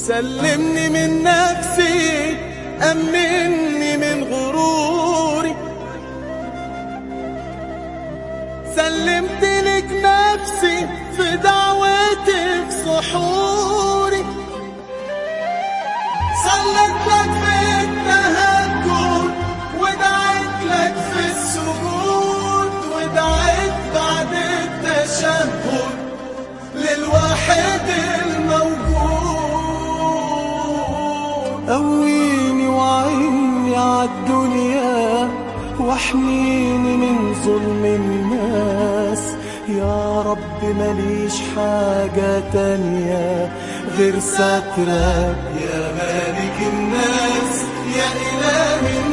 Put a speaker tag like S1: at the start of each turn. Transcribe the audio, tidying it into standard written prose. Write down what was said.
S1: سلمني من نفسي، أمني من غروري، سلمت لك نفسي في دعوتي في سحوري، صليت لك في التهجد ودعيت لك في السجود، ودعيت بعد التشهد للواحد الموجود. قويني وعيني عالدنيا واحميني من ظلم الناس، يا رب ماليش حاجة تانية غير سترك يا مالك الناس يا إلهي.